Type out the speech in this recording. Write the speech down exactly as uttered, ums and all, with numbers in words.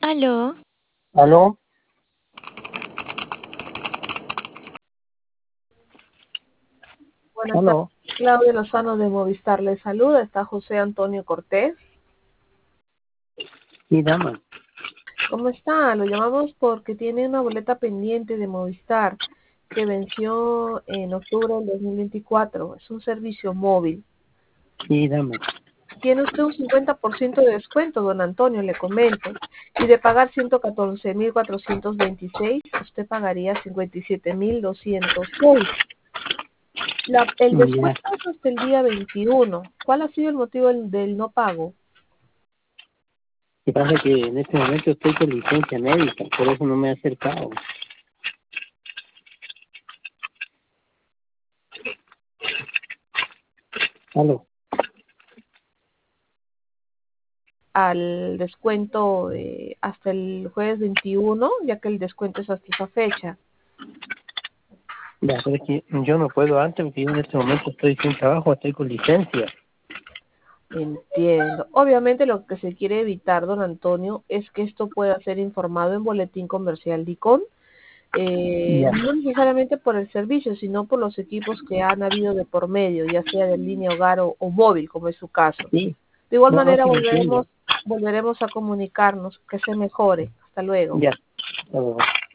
Aló. ¿Aló? Buenas tardes, ¿Aló? Claudia Lozano de Movistar le saluda. Está José Antonio Cortés. Sí, dama. ¿Cómo está? Lo llamamos porque tiene una boleta pendiente de Movistar que venció en octubre del dos mil veinticuatro. Es un servicio móvil. Sí, dama. Tiene usted un cincuenta por ciento de descuento, don Antonio, le comento. Y de pagar ciento catorce mil cuatrocientos veintiséis, usted pagaría cincuenta y siete mil doscientos seis. La, el Ya. descuento es hasta el día veintiuno. ¿Cuál ha sido el motivo del, del no pago? Lo que pasa es que en este momento estoy con licencia médica, por eso no me he acercado. ¿Aló? Al descuento de hasta el jueves veintiuno, ya que el descuento es hasta esa fecha. Ya, pero es que yo no puedo antes porque yo en este momento estoy sin trabajo, estoy con licencia. Entiendo. Obviamente lo que se quiere evitar, don Antonio, es que esto pueda ser informado en Boletín Comercial DICOM, eh, Ya. no necesariamente por el servicio, sino por los equipos que han habido de por medio, ya sea de línea hogar o, o móvil, como es su caso. Sí. De igual No, no, manera sí lo entiendo. volveremos, volveremos a comunicarnos, que se mejore. Hasta luego. Ya. Hasta luego.